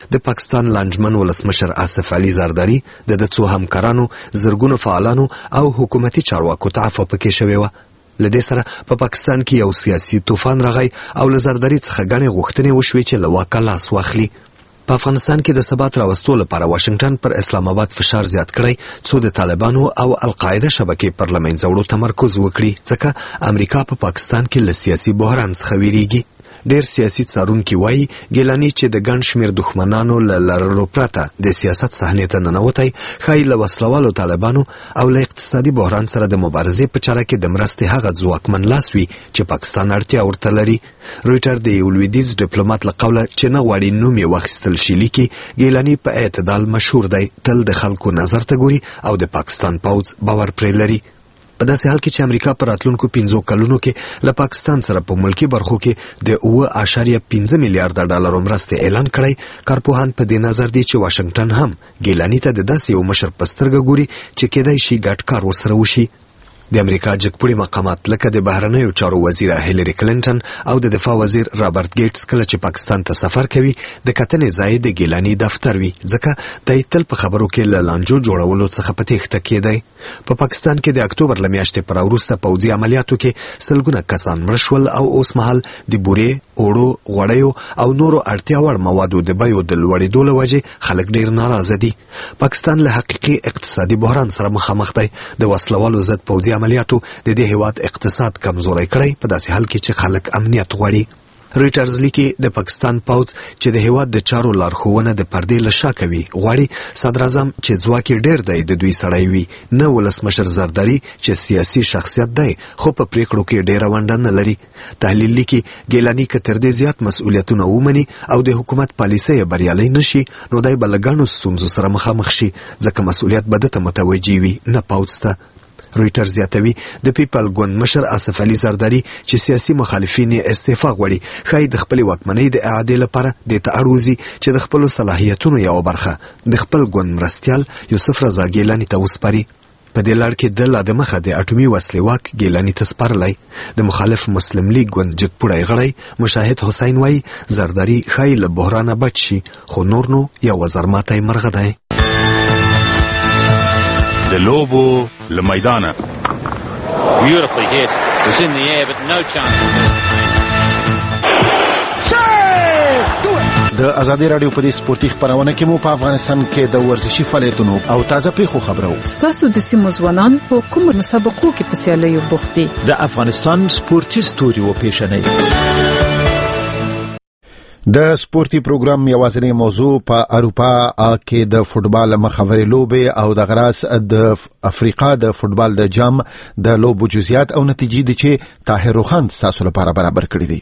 د پاکستان لانجمن ولسمشر آصف علي زرداری د څو همکارانو، زرګونو فعالانو او حکومتي چارواکو ته عفو پکې شوې وه. لدې سره په پاکستان کې یو سیاسي طوفان راغی او له زرداری څخه ګڼې غوښتنې وشوې چې له واکه لاس واخلي. په افغانستان کې د ثبات راوستو لپاره واشنگټن پر اسلام آباد فشار زیات کړی څو د طالبانو او القاعده شبکې پر له منځه وړو تمرکز وکړي، ځکه امریکا په پاکستان کې له سیاسي بحران څخه ویریږي. ډېر سیاسي څارونکي وایي ګیلاني چې د ګڼ شمېر دښمنانو له لرلو پرته د سیاست صحنې ته ننوتی، ښایي له وسلوالو طالبانو او له اقتصادي بحران سره د مبارزې په چاره کې د مرستې هغه ځواکمن لاس وي چې پاکستان اړتیا ورته لري. رویټر د یو لویدیځ ډیپلوماټ له قوله چې نه غواړي نوم یې واخیستل شي لیکي، ګیلاني په اعتدال مشهور دی، تل د خلکو نظر ته ګوري او د پاکستان پوځ باور پرې لري. په داسې حال کې چې امریکا په راتلونکو 5 کلونو کې له پاکستان سره په ملکی برخو کې د 9.5 میلیارډ ډالرو مرستې اعلان کړی، کارپوهان په دې نظر دي چې واشنگټن هم ګیلاني ته د داسې یو مشر په سترګه ګوري چې کېدای شي ګډ کار ورسره وشي. د امریکا جګپوړي مقامات لکه د بهرنیو چارو وزیره هیلری کلینټن او د دفاع وزیر رابرټ ګیټس کله چې پاکستان ته سفر کوي د کتنې ځای د ګیلاني دفتر وي، ځکه د تل په خبرو کې له لانجو جوړولو څخه په تېښته کېدی. په پاکستان کې د اکتوبر له میاشتې پر وروسته پوځي عملیاتو کې سلګونه کسان مړه شول او اوس مهال د بورې، اوړو، غوړیو او نورو اړتیا وړ موادو د بیو د لوړېدو له وجې خلک ډېر ناراضه دي. پاکستان له حقیقي اقتصادي بحران سره مخامخ دی. د وسلوالو ضد پوځي عملیاتو د دې هیواد اقتصاد کمزوری کړی، په داسې حال کې چې خلک امنیت غواړي. رویټرز لیکي د پاکستان پوځ چې د هیواد د چارو لارښوونه د پردې له شا کوي، غواړي صدر اعظم چې ځواک یې ډېر دی د دوی سړی وي، نه ولسمشر زرداری چې سیاسي شخصیت دی خو په پریکړو کې ډېره ونډه نه لري. تحلیل لیکي ګیلاني که تر دې زیات مسؤلیتونه ومني او د حکومت پالیسۍ بریالۍ نشي، نو دی به له ګڼو ستونزو سره مخامخ شي، ځکه مسؤلیت به ده ته متوجه وي، نه پوځ ته. رویټر زیاتوي د پیپل ګوند مشر آصف علي زرداری چې سیاسي مخالفین یې استعفا غواړي، ښایي د خپلې واکمنۍ د اعادې لپاره دې ته اړ وځي چې د خپلو صلاحیتونو یوه برخه د خپل ګوند مرستیال یوسف رضا ګیلاني ته وسپاري. په دې لړ کې د لا دمخه د اټومي وسلې واک ګیلاني ته سپارلی. د مخالف مسلم لیگ ګوند جګپوړی غړی مشاهد حسین وایي زرداری ښایي له بحرانه بچ شي، خو نور نو یو وزرماتی مرغه دی. د لوبو له میدانه Beautifully hit. It was in the air but no chance. د ازادي رادیو په دې سپورتي خبرونه کې مو په افغانستان کې د ورزشي فعالیتونو او تازه پیښو خبرو. تاسو د سیمو ځوانان په کومو مسابقو کې په سیالیو بوخت دي؟ د افغانستان سپورتي ستوري و پیژنئ. د سپورتي پروګرام یوازینی موضوع په اروپا کې د فوتبال مخاوري لوبې او د غراس د افریقا د فوتبال د جام د لوبو جزئیات او نتیجې دي چې طاهر روخان تاسو لپاره برابر کړی دي.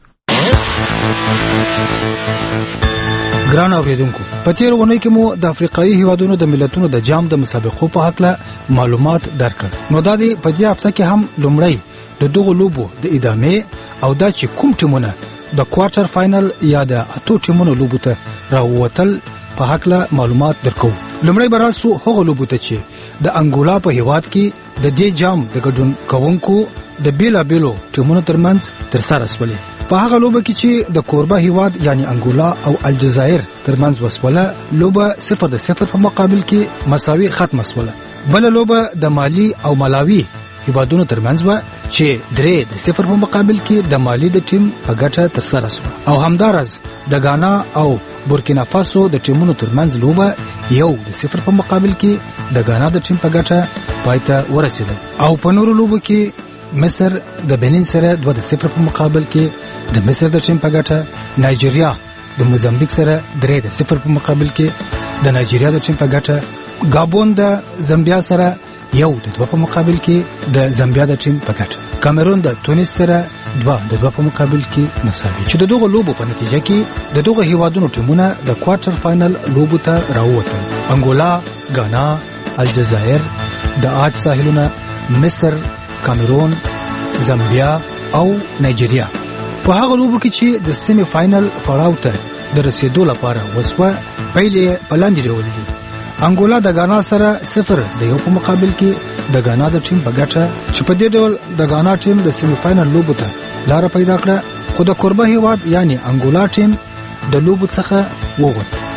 ګران اوریدونکو، په تیر ونې کې مو د افریقایي هیوادونو د ملتونو د جام د مسابقو په حق معلومات درکړل. نو دا دی په دې هفته کې هم لومړی د دغه لوبو د ادامې او دا چې کوم ټیمونه د کوارټر فائنل یا د اتو ټیمونو لوبو ته راووتل په حق معلومات درکو. لومړی براسو هغه لوبو ته چې د انګولا په هیواد کې د دې جام د ګډون کوونکو د بیلابیلو ټیمونو ترمنځ ترسره شولې. په هغه لوبه کې چې د کوربه هیواد یعنی انګولا او الجزایر ترمنځ وسوله، لوبه 0-0 په مقابل کې مساوي ختمه شوله. بل لوبه د مالی او ملاوی هیوادونو ترمنځ و چې 3-0 په مقابل کې د مالی د ټیم په ګټه ترسره شوه، او همدارس د غانا او بورکینا فاسو د ټیمونو ترمنځ لوبه 1-0 په مقابل کې د غانا د ټیم په ګټه پایته ورسېده. او په نورو لوبو کې مصر د بنین سره 2-0 په مقابل کې د مصر د ټیم په ګټه، نایجیریا د موزمبیک سره 3-0 په مقابل کې د نایجیریا د ټیم په ګټه، گابون د زامبیا سره 1-2 په مقابل کې د زامبیا د ټیم په ګټه، کامرون د تونس سره 2-2 په مقابل کې مساوي. چې دغه لوبو په نتیجه کې دغه هیوادونو ټیمونه د کوارټر فائنل لوبو ته راووتل. انګولا، غانا، الجزایر، د عاج ساحلونه، مصر، کامرون، زامبیا او نایجیریا. په هغه لوبو کې چې د سیمی فائنل پړاو ته د رسیدو لپاره وسوه، پیلې په لاندې ډول دي. انګولا د غانا سره 0-1 په مقابل کې د غانا د ټیم په ګټه، چې په دې ډول د غانا ټیم د سیمی فائنل لوبو ته لار پیدا کړه، خو د کوربه هیواد یعنی انګولا ټیم د لوبو څخه ووت.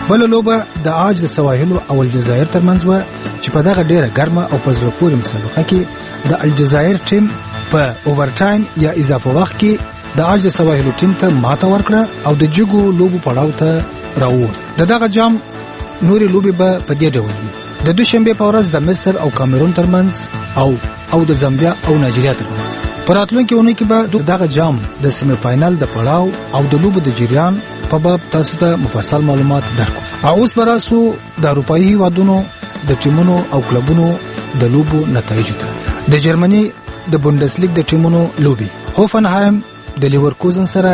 بل لوبه د عاج د سواحل او الجزایر ترمنځ و چې په دغه ډیره ګرمه او په زړه پورې مسابقه کې د الجزایر ټیم په اوور ټایم یا اضافه وخت کې د عاج د سواحل ټیم ته ماته ورکړه او د جګو لوبو پړاو ته راووت. دغه جام نوري لوبي به په دې ډول وي: د دوشنبه په ورځ د مصر او کامرون ترمنځ او د زامبیا او نایجیریا ترمنځ. په راتلونکي اونۍ کې به دغه جام د سیمه فائنل د پړاو او د لوبو د جریان په باب تاسو ته مفصل معلومات درکو. اوس براسو د اروپאי هیوادونو د ټیمونو او کلبونو د لوبو نتایج ته. د جرمني د بوندسلیګ د ټیمونو لوبي: هوفنهایم د لیورکوزن سره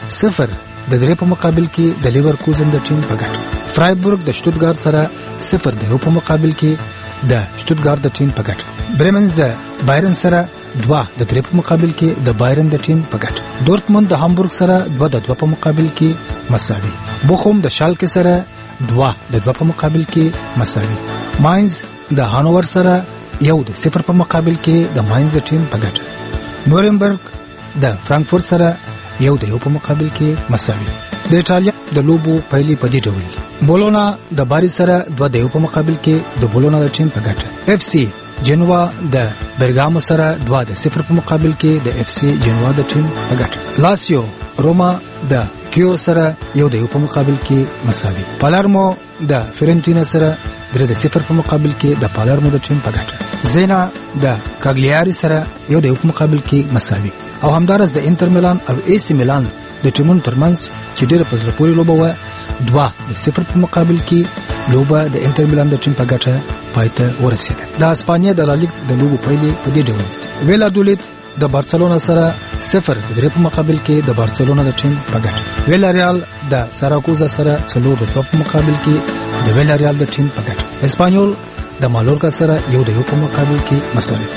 0 د 3 په مقابل کې د لیورکوزن د ټیم په ګټه. فرایبورګ د شتوتګارت سره 0 د 1 په مقابل کې د شتوتګارت د ټیم په ګټه. برمنز د بایرن سره 2 د 3 په مقابل کې د بایرن د ټیم په ګټه. دورتموند د هامبورګ سره 2 د 2 په مقابل کې مساوي. بوخوم د شالکه سره 2 د 2 په مقابل کې مساوي. ماینز د هانوور سره 1 د 0 په مقابل کې د ماینز د ټیم په ګټه. نورنبرګ د فرانکفورت سره 1 د 1 په مقابل کې مساوي. د ایټالیا د لوبو پهلی په دې ډول دي: بولونا د باری سره 2 د 1 په مقابل کې د بولونا د ټیم په ګټه. اف سی جنوا د برګامو سره 2 د 0 په مقابل کې د اف سی جنوا د ټیم په ګټه. لاسیو روما د کیو سره 1 د 1 په مقابل کې مساوي. پالرمو د فیرنتینا سره 3 د 0 په مقابل کې د پالرمو د ټیم په ګټه. زینا د کاګلیاري سره 1 د 1 په مقابل کې مساوي. او همدارس د انټر میلان او اي سي میلان د ټیمونو ترمنځ چې ډېر په زړه پورې لوبه و 2 د 0 په مقابل کې لوبه د انټر میلان د ټیم په ګټه پایته ورسېده. د اسپانیا د لالیګ د لوبو پایلې په دې ډول دي: ویلادولید د بارسلونا سره 0 د 3 په مقابل کې د بارسلونا د ټیم په ګټه. ویلاریال د ساراکوزا سره 4 د 2 په مقابل کې د ویلاریال د ټیم په ګټه. اسپانیول د مالورکا سره 1 د 1 په مقابل کې مساوي.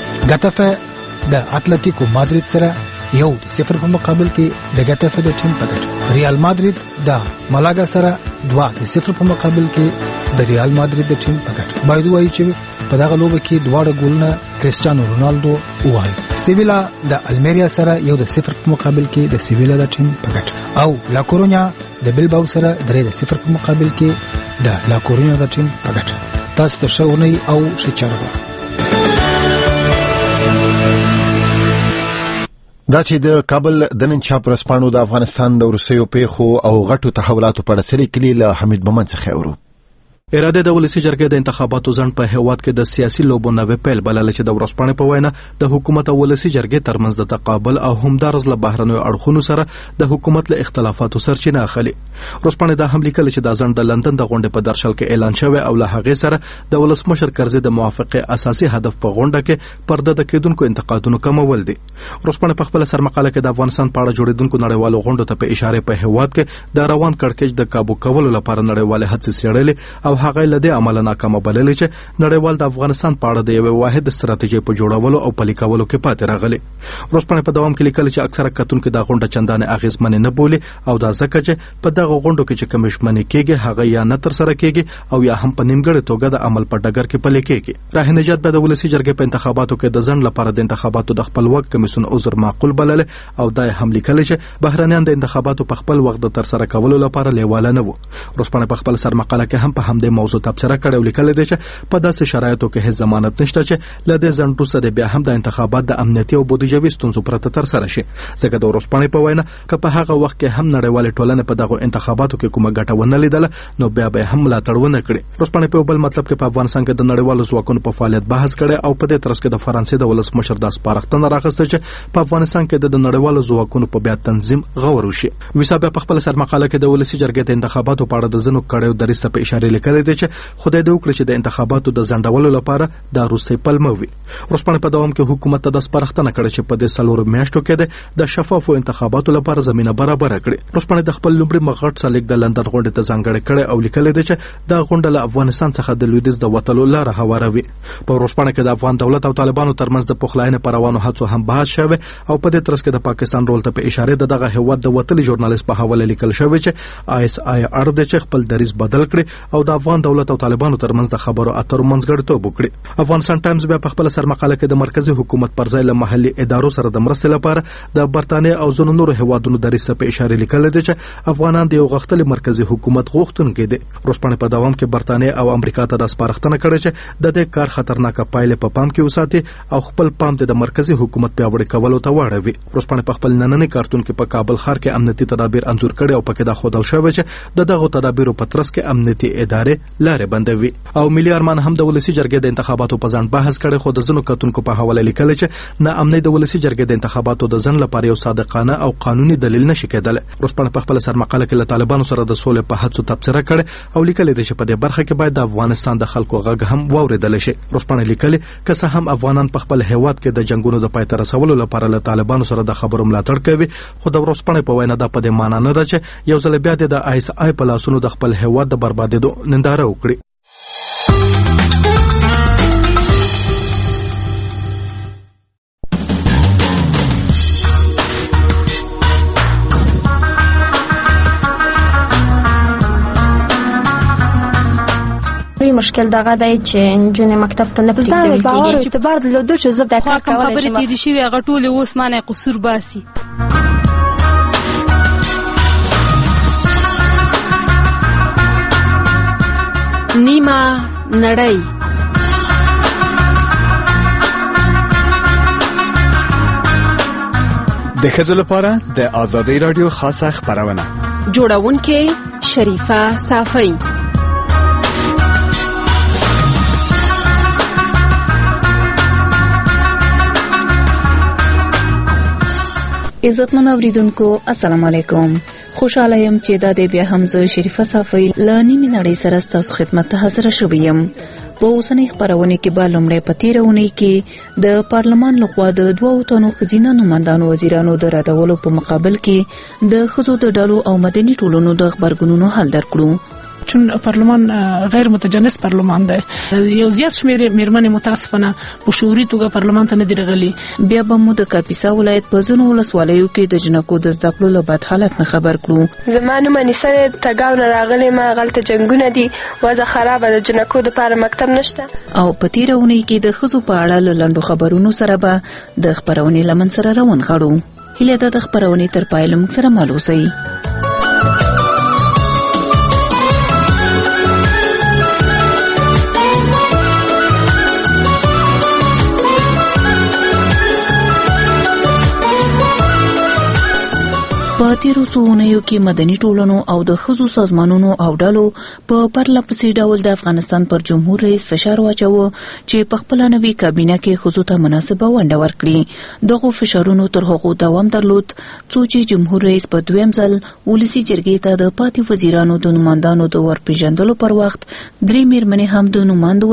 ګتافه د اتلتیکو مادرید سره 1 د 0 په مقابل کې د ګتافه د ټیم په ګټه. ریال مادرید د مالاګا سره 2 د 0 په مقابل کې د ریال مادرید د ټیم په ګټه. باید وایي چې په دغه لوبه کې دواړه ګولونه کریسټیانو رونالدو ووهل. سیویلا د المیریا سره 1 د 0 په مقابل کې د سیویلا د ټیم په ګټه. او لا کورونیا د بیلباو سره 3 د 0 په مقابل کې د لا کورونیا د ټیم په ګټه. تاسو ته شاونی او شچارغه. دا چې د کابل د نن چاپ رسپانو د افغانستان د روسیو پیښو او غټو تحولاتو په اړه سری کلی له حمید مومن څخه اورو. اراده د ولسی جرګې د انتخاباتو ځنډ په هیواد کې د سیاسي لوبو نوې پیل بلل چې د ورسپانې په وینا د حکومت او ولسی جرګې ترمنځ د تقابل او همدارز له بهرنیو اړخونو سره د حکومت له اختلافاتو سرچینه اخلي. ورسپانې د حمله کله چې د ځنډ د لندن د غونډې په درشل کې اعلان شوی او له هغه سره د ولسمشر کرزي د موافقه اساسي هدف په غونډه کې پرده د کېدونکو انتقادونو کمول دي. ورسپانې په خپل سرمقاله کې د افغانستان په اړه جوړیدونکو نړیوالو غونډو ته په اشاره په هیواد کې د روان کړکېچ د کابو کولو لپاره نړیوال هڅې څېړلې او هغه لدې عمل ناکامه بللې چې نړیوال د افغانستان په اړه د یو واحد ستراتیژي په جوړولو او پلي کولو کې پاتې راغلي. روسپانې په دوام کې لیکل چې اکثره کتونکو د غونډه چندانه اغیزمن نه بولي او دا ځکه چې په دغه غونډو کې چې کمشمنې کېږي هغه یا نه تر سره کېږي او یا هم په نیمګړې توګه د عمل په ډګر کې پلي کېږي. راه نجات به د ولسی جرګې په انتخاباتو کې د ځنډ لپاره د انتخاباتو د خپلواک کمیسیون عذر معقول بلل او دای هم لیکل چې بهرنیان د انتخاباتو په خپل وخت د تر سره کولو لپاره لیواله نه وو. روسپانې په خپل سرمقاله کې هم په همدې موضوع تبصره کړې او لیکل دي چې په داسې شرایطو کې هیڅ ضمانت نشته چې لدې ځنډ سره بیا هم د انتخابات د امنیتي او بودیجوي ستونزو پرته تر سره شي. ځکه د ورسپانې په وینا که په هغه وخت کې هم نړیوال ټولنه په دغه انتخاباتو کې کومه ګټه ونه لیدله نو بیا به هم ملاتړ ونه کړي. ورسپانې په بل مطلب کې په افغانستان کې د نړیوالو ځواکونو په فعالیت بحث کړي او په دې ترڅ کې د فرانسې د ولسمشر د سپارښتنه راغسته چې په افغانستان کې د نړیوالو ځواکونو په بیا تنظیم غور وشي. ویسا په خپل سرمقاله کې د ولسی جرګې د انتخاباتو په اړه د ځنو کړهو درسته په اشاره لیکل دي چې خدای دې وکړي چې د انتخاباتو د ځنډولو لپاره د روسي پلمه وي. روسپانې په دوام کې حکومت ته د سپارښتنه کړې چې په دې سلور میاشتو کې د شفافو انتخاباتو لپاره زمينه برابر کړي. روسپانې د خپل لومړي مغړ سلیک د لندن غونډې ته ځانګړې کړې او لیکل دي چې د غونډه له افغانستان څخه د لویدیځ د وټلو لار هواروي. په روسپانې کې د افغان دولت او طالبانو ترمنځ د پخلاینې پروانو هڅو هم بحث شوه او په دې ترڅ کې د پاکستان رول ته په اشاره دغه هواد د وټلي ژورنالیست په حواله لیکل شوی چې ISIR د خپل دریز بدل کړي او د افغان دولت او طالبانو ترمنځ د خبرو اترو منځګړیتوب وکړي. افغانستان ټایمز بیا په خپل سرمقاله کې د مرکزی حکومت پر ځای له محلي ادارو سره د مرستې لپاره د برتانیې او ځینو نورو هیوادونو دریځ ته په اشاره لیکل دي چې افغانان د یو غښتلي مرکزی حکومت غوښتونکي دي. ورځپاڼې په دوام کې برتانیې او امریکا ته د سپارښتنه کړې چې د دې کار خطرناک پایلې په پام کې وساتي او خپل پام د مرکزی حکومت پیاوړی کولو ته واړوي. ورځپاڼې په خپل نننۍ کارتون کې په کابل ښار کې امنیتي تدابیر انځور کړي او پکې دا ښودل شوی چې دغه تدابیرو په ترڅ کې امنیتي ادارې لارې بندوي. او ملي ارمان هم د ولسی جرګې د انتخاباتو په ځان بحث کړي، خو د ځینو کتونکو په حواله لیکل چې نه امنیت د ولسی جرګې د انتخاباتو د ځن لپاره یو صادقانه او قانوني دلیل نشي کېدل. ورځپاڼې په خپل سرمقاله کې له طالبانو سره د سولې په هڅو تبصره کړي او لیکل دي چې په دې برخه کې باید د افغانستان د خلکو غږ هم واوریدل شي. ورځپاڼې لیکل که څه هم افغانان په خپل هیواد کې د جنگونو د پای ته رسولو لپاره له طالبانو سره د خبرو ملاتړ کوي، خو د ورځپاڼې په وینا دا په دې معنی نه ده چې یو ځل بیا د آی اس آی په لاسونو د خپل هیواد د بربادېدو ننداره وکړي. مشکل دغه دی چې نجونې مکتب ته نه پرېږدول کېږي. اعتبار درلودو چې زه دا کار کولی شم. خبرې تېرې شوې هغه ټولې اوس مانه قصور باسي. نیمه نړۍ د ښځو لپاره د آزادۍ راډیو خاصه خبرونه جوړونکې شریفه صافی. عزتمن اوریدونکو السلام علیکم. خوشاله یم چې د بیا هم زه شریفه صافی له نیمې نړۍ سره ستاسو خدمت ته حاضر شوم. په اوسنۍ خبرونه کې به لومړی په تیرونی کې د پارلمان لخوا د 2 تنو ښځینه نمائندانو وزیرانو د راتګولو په مقابل کې د ښځو د ډلو او مدني ټولنو د خبرګونونو حل درکړو. چون پارلمان غیر متجانس پارلمان دی، یو زیات شمیر میرمنې متاسفانه په شعوري توګه پارلمان ته نه دي راغلي. بیا به مو د کاپیسا ولایت په ځینو ولسوالیو کې د جنکو د زده کړو له بد حالت نه خبر کړو. زما نوم انیسه تګاو نه راغلی، ما غلطه جنګونه دي، وضع خرابه د جنکو دپاره مکتب نشته. او په تیرونی کې د ښځو په اړه له لنډو خبرونو سره به د خبرونې لمن سره روان غړو. هیله ده د خبرونې تر پایه موږ سره مل اوسئ. په تیرو څو اونیو کې مدني ټولنو او د ښځو سازمانونو او ډلو په پرله پسې ډول د افغانستان پر جمهور رئیس فشار واچوه چې په خپله نوې کابینه کې ښځو ته مناسبه ونډه ورکړي. دغو فشارونو تر هغو دوام درلود څو چې جمهور رئیس په دویم ځل ولسي جرګې ته د پاتې وزیرانو د نمائندانو د ورپېژندلو پر وخت 3 میرمنې هم د نمائندو